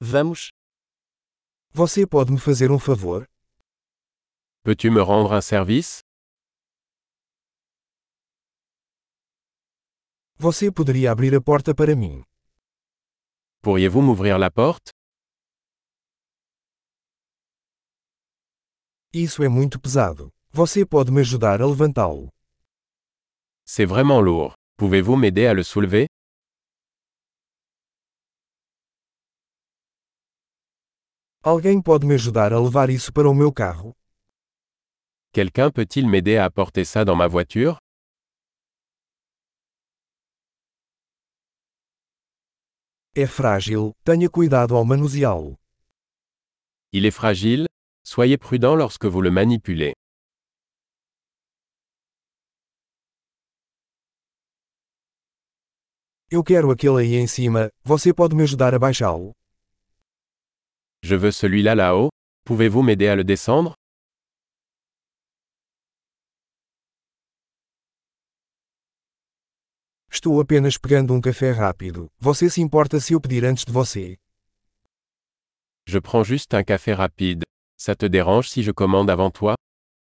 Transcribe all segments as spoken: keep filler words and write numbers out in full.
Vamos. Você pode me fazer um favor? Peux-tu me rendre un service? Você poderia abrir a porta para mim? Pourriez-vous m'ouvrir la porte? Isso é muito pesado. Você pode me ajudar a levantá-lo? C'est vraiment lourd. Pouvez-vous m'aider à le soulever? Alguém pode me ajudar a levar isso para o meu carro? Quelqu'un peut-il m'aider à apporter ça dans ma voiture? É frágil, tenha cuidado ao manuseá-lo. Il est fragile? Soyez prudent lorsque vous le manipulez. Eu quero aquele aí em cima, você pode me ajudar a baixá-lo? Je veux celui-là là-haut. Pouvez-vous m'aider à le descendre? Estou apenas pegando um café rápido. Você se importa se eu pedir antes de você? Je prends juste un café rapide. Ça te dérange si je commande avant toi?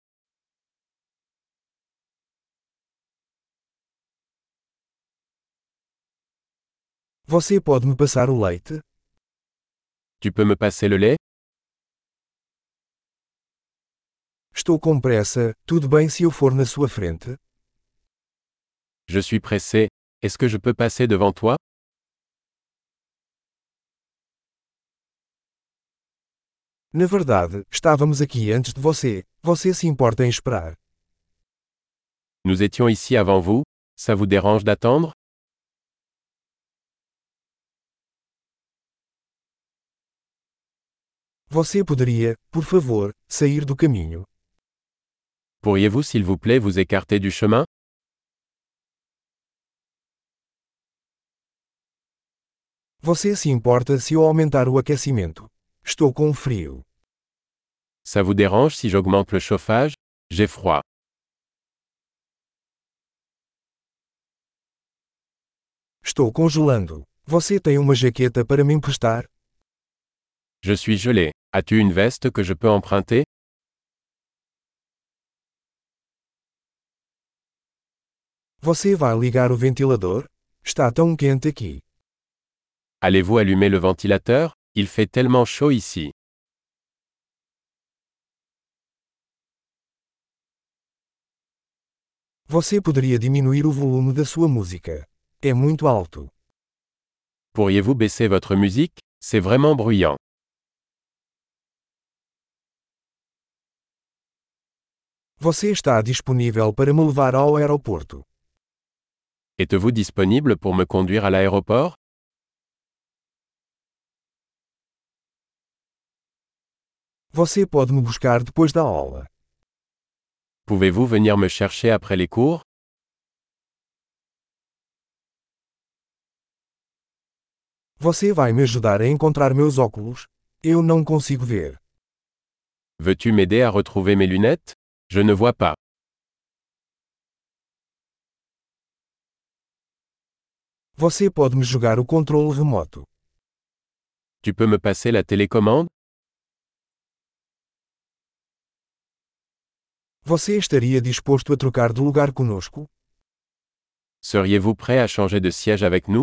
Você pode me passar o leite? Tu peux me passer le lait? Estou com pressa, tudo bem se eu for na sua frente? Je suis pressé. Est-ce que je peux passer devant toi? Na verdade, estávamos aqui antes de você. Você se importa em esperar? Nous étions ici avant vous. Ça vous dérange d'attendre? Você poderia, por favor, sair do caminho? Pourriez-vous s'il vous plaît vous écarter du chemin? Você se importa se eu aumentar o aquecimento? Estou com frio. Ça vous dérange si j'augmente le chauffage? J'ai froid. Estou congelando. Você tem uma jaqueta para me emprestar? Je suis gelé. As-tu une veste que je peux emprunter? Você vai ligar o ventilador? Está tão quente aqui. Allez-vous allumer le ventilateur? Il fait tellement chaud ici. Você poderia diminuir o volume da sua música. É muito alto. Pourriez-vous baisser votre musique? C'est vraiment bruyant. Você está disponível para me levar ao aeroporto? Êtes-vous disponible pour me conduire à l'aéroport? Você pode me buscar depois da aula? Pouvez-vous venir me chercher après les cours? Você vai me ajudar a encontrar meus óculos? Eu não consigo ver. Veux-tu m'aider à retrouver mes lunettes? Je ne vois pas. Você pode me jogar o controle remoto? Tu peux me passer la télécommande? Você estaria disposto a trocar de lugar conosco? Seriez-vous prêt à changer de siège avec nous?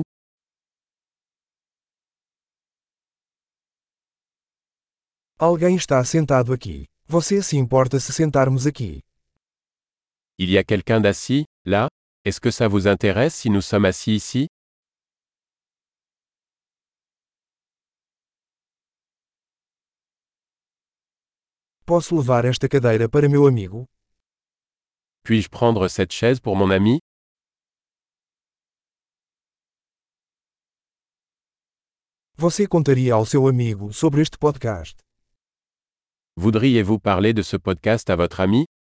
Alguém está sentado aqui. Você se importa se sentarmos aqui? Il y a quelqu'un d'assis, là? Est-ce que ça vous intéresse si nous sommes assis ici? Posso levar esta cadeira para meu amigo? Puis-je prendre cette chaise pour mon ami? Você contaria ao seu amigo sobre este podcast? Voudriez-vous parler de ce podcast à votre ami?